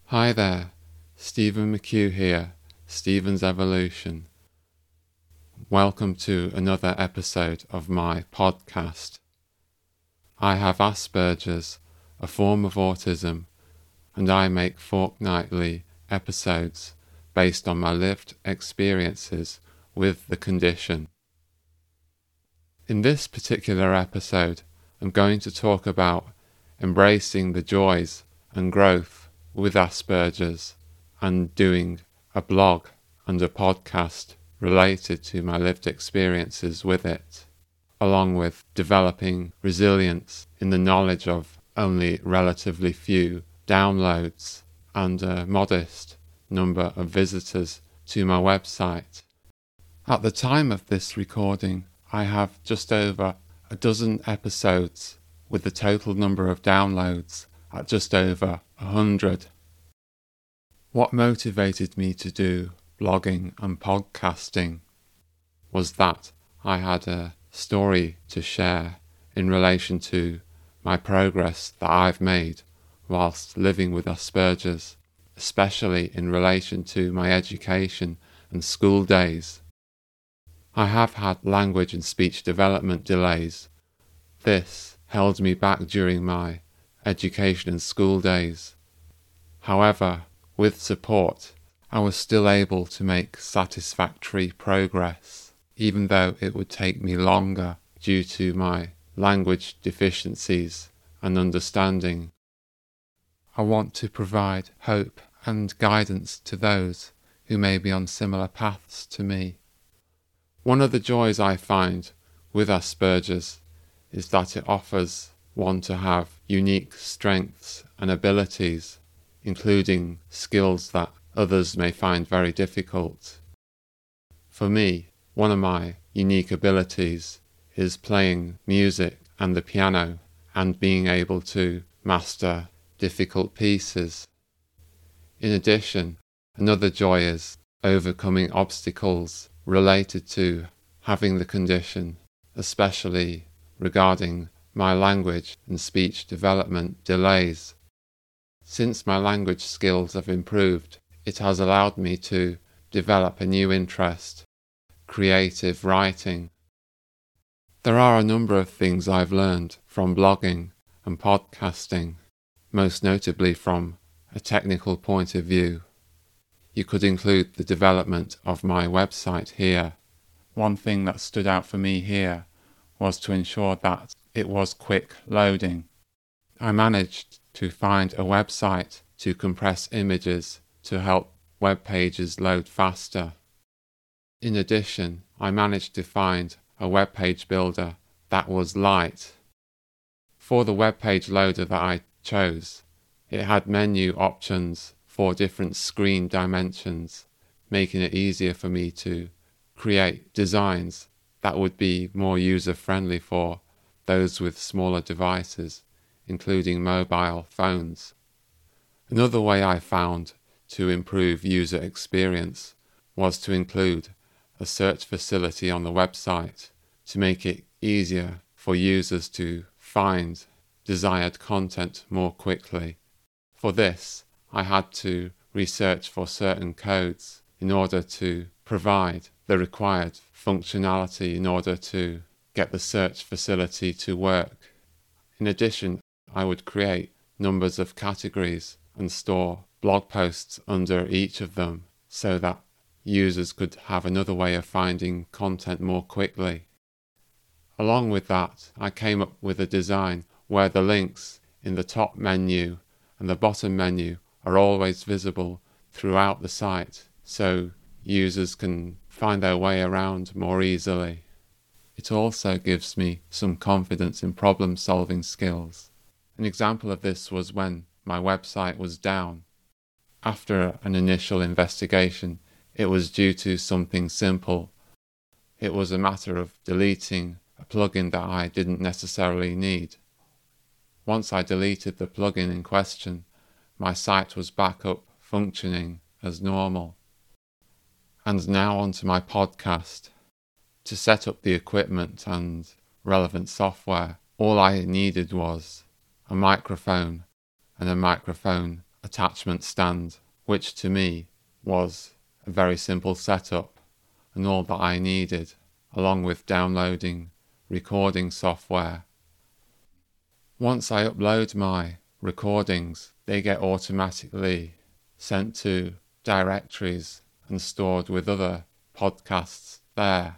Hi there, Stephen McHugh here, Stephen's Evolution. Welcome to another episode of my podcast. I have Asperger's, a form of autism, and I make fortnightly episodes based on my lived experiences with the condition. In this particular episode, I'm going to talk about embracing the joys and growth with Asperger's and doing a blog and a podcast related to my lived experiences with it, along with developing resilience in the knowledge of only relatively few downloads and a modest number of visitors to my website. At the time of this recording, I have just over a dozen episodes with the total number of downloads at just over 100. What motivated me to do blogging and podcasting was that I had a story to share in relation to my progress that I've made whilst living with Asperger's, especially in relation to my education and school days. I have had language and speech development delays. This held me back during my education and school days. However, with support, I was still able to make satisfactory progress, even though it would take me longer due to my language deficiencies and understanding. I want to provide hope and guidance to those who may be on similar paths to me. One of the joys I find with Asperger's is that it offers one to have unique strengths and abilities, including skills that others may find very difficult. For me, one of my unique abilities is playing music and the piano and being able to master difficult pieces. In addition, another joy is overcoming obstacles related to having the condition, especially regarding my language and speech development delays. Since my language skills have improved, it has allowed me to develop a new interest, creative writing. There are a number of things I've learned from blogging and podcasting, most notably from a technical point of view. You could include the development of my website here. One thing that stood out for me here was to ensure that it was quick loading. I managed to find a website to compress images to help web pages load faster. In addition, I managed to find a web page builder that was light. For the web page loader that I chose, it had menu options for different screen dimensions, making it easier for me to create designs that would be more user-friendly for those with smaller devices, including mobile phones. Another way I found to improve user experience was to include a search facility on the website to make it easier for users to find desired content more quickly. For this, I had to research for certain codes in order to provide the required functionality in order to get the search facility to work. In addition, I would create numbers of categories and store blog posts under each of them so that users could have another way of finding content more quickly. Along with that, I came up with a design where the links in the top menu and the bottom menu are always visible throughout the site, so users can find their way around more easily. It also gives me some confidence in problem-solving skills. An example of this was when my website was down. After an initial investigation, it was due to something simple. It was a matter of deleting a plugin that I didn't necessarily need. Once I deleted the plugin in question, my site was back up functioning as normal. And now onto my podcast. To set up the equipment and relevant software, all I needed was a microphone and a microphone attachment stand, which to me was a very simple setup and all that I needed, along with downloading recording software. Once I upload my recordings, they get automatically sent to directories and stored with other podcasts there.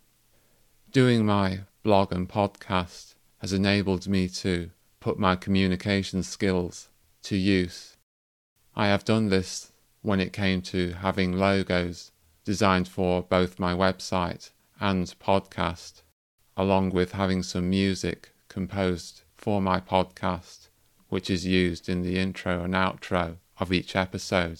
Doing my blog and podcast has enabled me to put my communication skills to use. I have done this when it came to having logos designed for both my website and podcast, along with having some music composed for my podcast, which is used in the intro and outro of each episode.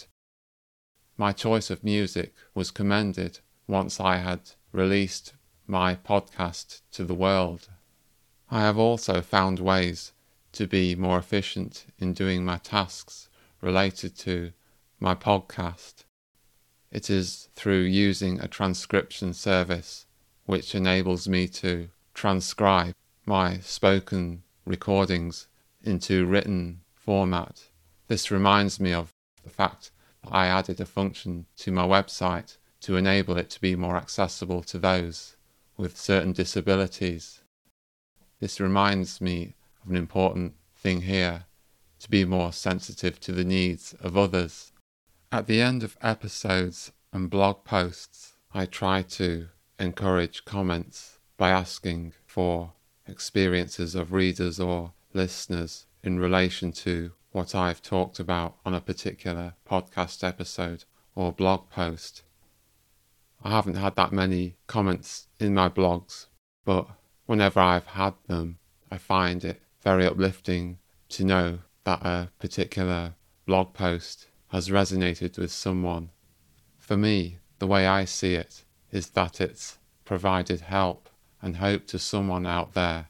My choice of music was commended once I had released my podcast to the world. I have also found ways to be more efficient in doing my tasks related to my podcast. It is through using a transcription service which enables me to transcribe my spoken recordings into written format. This reminds me of the fact that I added a function to my website to enable it to be more accessible to those with certain disabilities. This reminds me of an important thing here, to be more sensitive to the needs of others. At the end of episodes and blog posts, I try to encourage comments by asking for experiences of readers or listeners in relation to what I've talked about on a particular podcast episode or blog post. I haven't had that many comments in my blogs, but whenever I've had them, I find it very uplifting to know that a particular blog post has resonated with someone. For me, the way I see it is that it's provided help and hope to someone out there.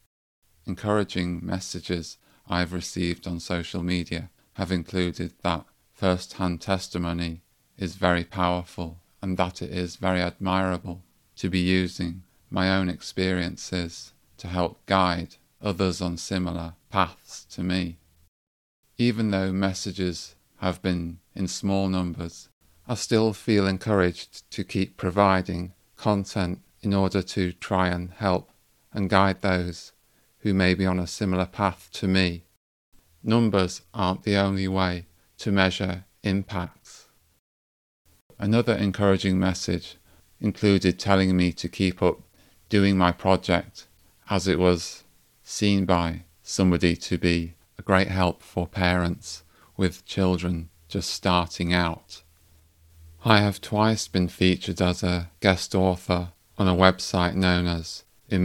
Encouraging messages I've received on social media have included that first-hand testimony is very powerful and that it is very admirable to be using my own experiences to help guide others on similar paths to me. Even though messages have been in small numbers, I still feel encouraged to keep providing content in order to try and help and guide those who may be on a similar path to me. Numbers aren't the only way to measure impacts. Another encouraging message included telling me to keep up doing my project, as it was seen by somebody to be a great help for parents with children just starting out. I have twice been featured as a guest author on a website known as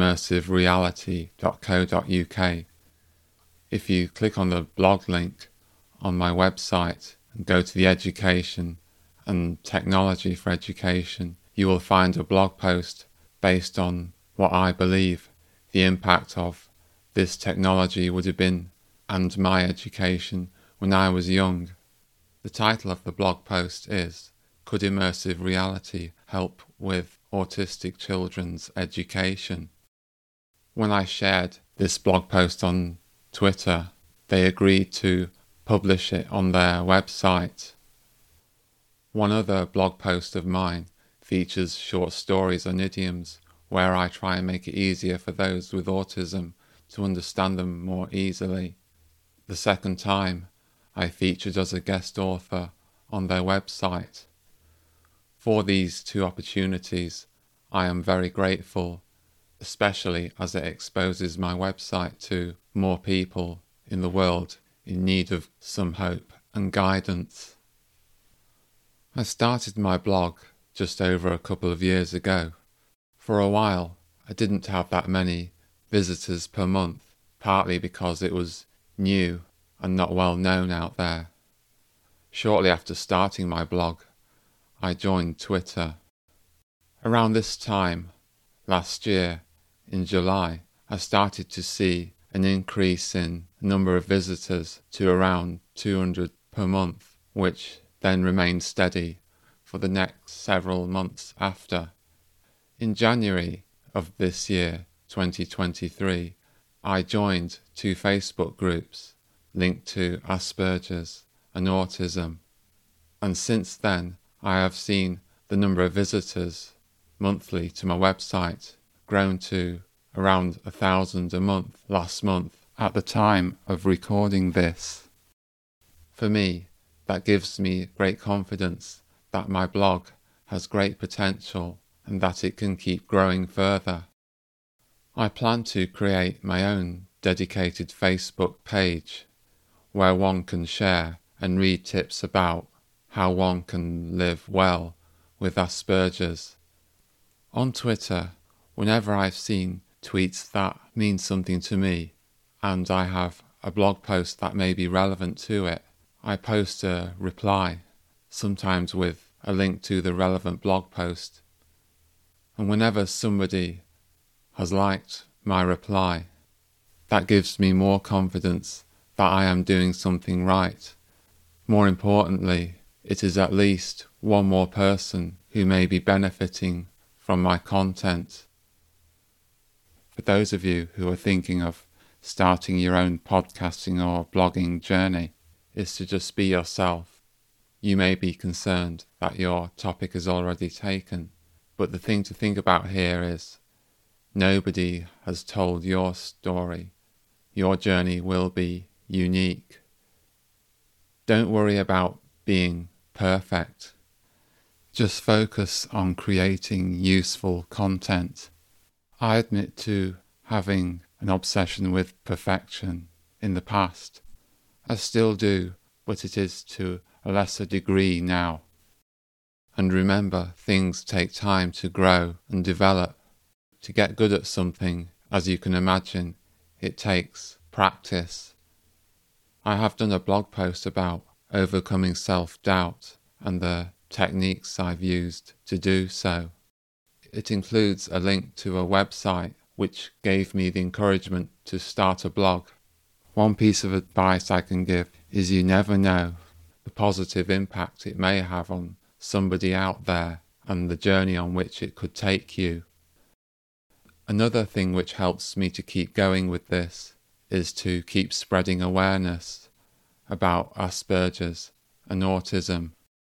immersivereality.co.uk. If you click on the blog link on my website and go to the education and technology for education, you will find a blog post based on what I believe the impact of this technology would have been and my education when I was young. The title of the blog post is "Could Immersive Reality Help with Autistic Children's Education?" When I shared this blog post on Twitter, they agreed to publish it on their website. One other blog post of mine features short stories on idioms where I try and make it easier for those with autism to understand them more easily. The second time I featured as a guest author on their website. For these two opportunities, I am very grateful, especially as it exposes my website to more people in the world in need of some hope and guidance. I started my blog just over a couple of years ago. For a while, I didn't have that many visitors per month, partly because it was new and not well known out there. Shortly after starting my blog, I joined Twitter. Around this time, last year, in July, I started to see an increase in the number of visitors to around 200 per month, which then remained steady for the next several months after. In January of this year, 2023, I joined two Facebook groups linked to Asperger's and autism. And since then, I have seen the number of visitors monthly to my website grown to around 1,000 a month last month at the time of recording this. For me, that gives me great confidence that my blog has great potential and that it can keep growing further. I plan to create my own dedicated Facebook page where one can share and read tips about how one can live well with Asperger's. On Twitter, whenever I've seen tweets that mean something to me and I have a blog post that may be relevant to it, I post a reply, sometimes with a link to the relevant blog post. And whenever somebody has liked my reply, that gives me more confidence that I am doing something right. More importantly, it is at least one more person who may be benefiting from my content. For those of you who are thinking of starting your own podcasting or blogging journey, is to just be yourself. You may be concerned that your topic is already taken, but the thing to think about here is nobody has told your story. Your journey will be unique. Don't worry about being perfect. Just focus on creating useful content. I admit to having an obsession with perfection in the past. I still do, but it is to a lesser degree now. And remember, things take time to grow and develop. To get good at something, as you can imagine, it takes practice. I have done a blog post about overcoming self-doubt and the techniques I've used to do so. It includes a link to a website which gave me the encouragement to start a blog. One piece of advice I can give is you never know the positive impact it may have on somebody out there and the journey on which it could take you. Another thing which helps me to keep going with this is to keep spreading awareness about Asperger's and autism.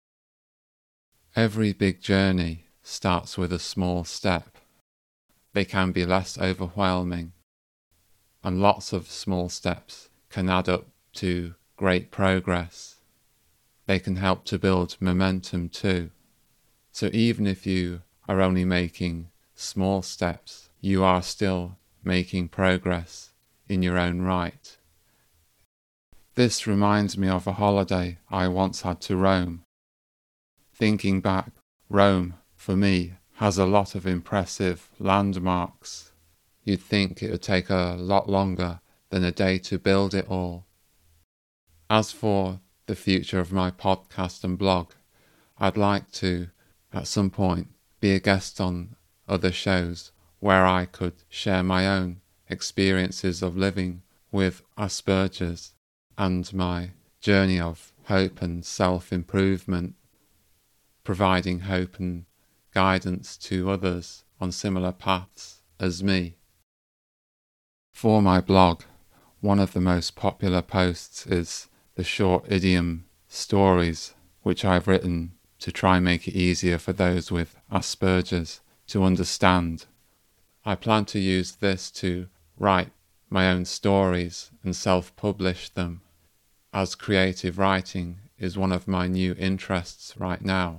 Every big journey starts with a small step. They can be less overwhelming, and lots of small steps can add up to great progress. They can help to build momentum too. So even if you are only making small steps, you are still making progress in your own right. This reminds me of a holiday I once had to Rome. Thinking back, Rome, for me, has a lot of impressive landmarks. You'd think it would take a lot longer than a day to build it all. As for the future of my podcast and blog, I'd like to, at some point, be a guest on other shows where I could share my own experiences of living with Asperger's and my journey of hope and self-improvement, providing hope and guidance to others on similar paths as me. For my blog, one of the most popular posts is the short idiom stories, which I've written to try and make it easier for those with Asperger's to understand. I plan to use this to write my own stories and self-publish them, as creative writing is one of my new interests right now.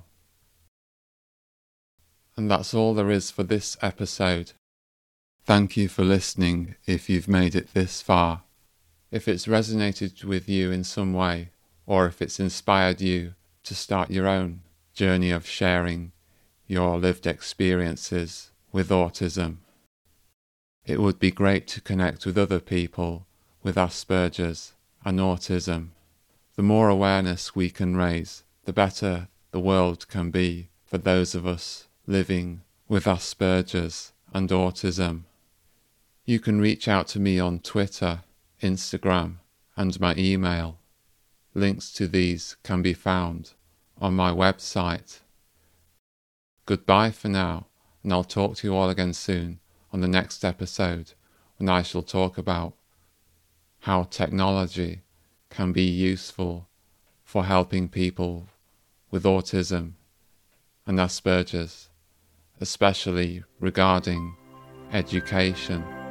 And that's all there is for this episode. Thank you for listening if you've made it this far. If it's resonated with you in some way, or if it's inspired you to start your own journey of sharing your lived experiences with autism, it would be great to connect with other people with Asperger's and autism. The more awareness we can raise, the better the world can be for those of us living with Asperger's and autism. You can reach out to me on Twitter, Instagram, and my email. Links to these can be found on my website. Goodbye for now, and I'll talk to you all again soon on the next episode, when I shall talk about how technology can be useful for helping people with autism and Asperger's, especially regarding education.